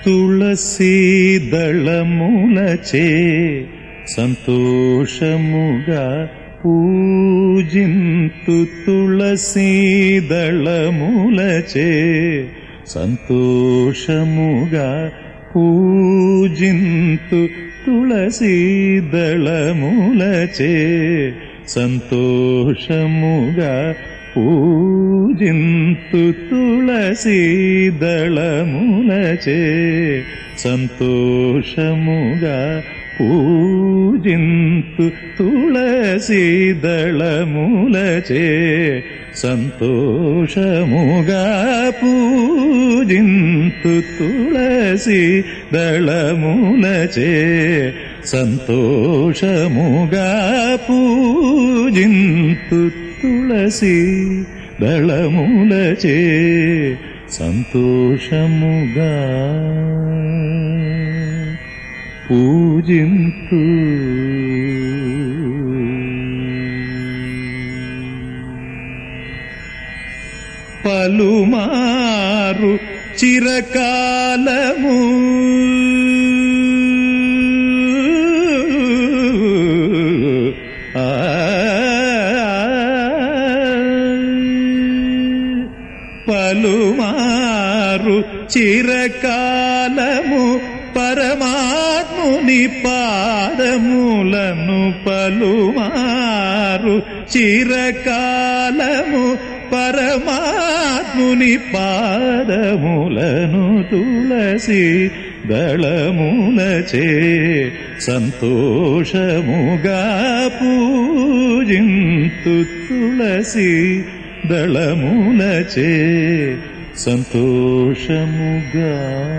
తులసీ దళములచే సంతోషముగా పూజింతు తులసీ దళములచే సంతోషముగా పూజింతు తులసీ దళములచే సంతోషముగా పూజింతు తులసీ దళములచే సంతోషముగా పూజింతు తులసీ దళములచే సంతోషముగా పూజింతు తులసీ దళములచే సంతోషముగా పూజింతు తులసీ దళములచే సంతోషముగా పూజింతు. పలుమారు చిరకాలము పలుమారు చిరకాలము పరమాత్ముని పాదములను పలుమారు చిరకాలము పరమాత్ముని పాదములను తులసీ దళములచే సంతోషముగా పూజింతు తులసీ దళములచే సంతోషముగా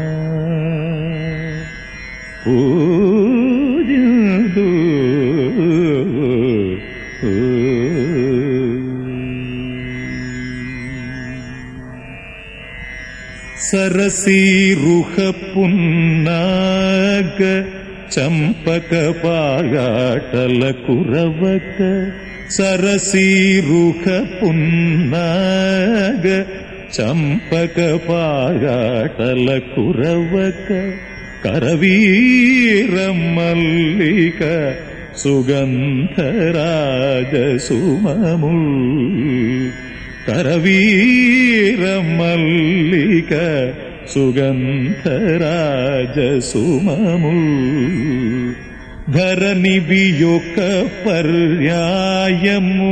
పూజింతు. సరసీరుహ పున్నాగ చంపక పాగాటల కురవక సరసీరుహ పున్నాగ చంపక పాగాటల కురవక కరవీర మల్లిక సుగంధరాజసుమముల్ కరవీర మల్లిక సుగంధరాజసుమముల్ ధరణివి యొక్క పర్యాయము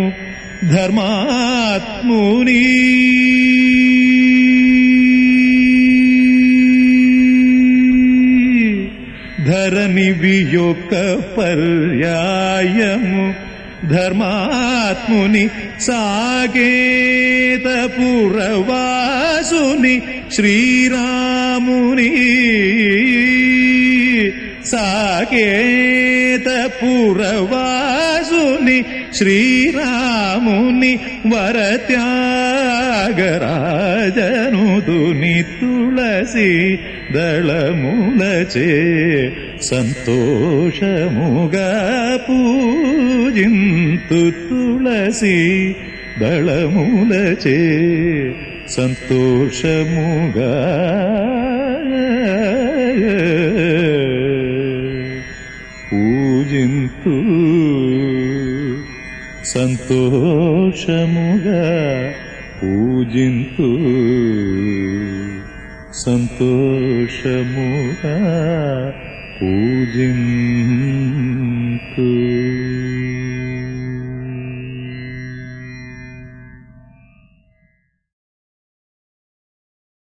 ధర్మాత్ముని ధరణివి యొక్క పర్యాయము ధర్మాత్ముని సాకేత పురవాసుని శ్రీరాముని సాకేత పురవాసుని శ్రీరాముని వరత్యాగరాజనుదుని తులసీ దళములచే సంతోషముగా పూజింతు తులసీ దళములచే సంతోషముగా పూజింతు సంతోషముగా పూజింతు సంతోషముగా పూజింతు.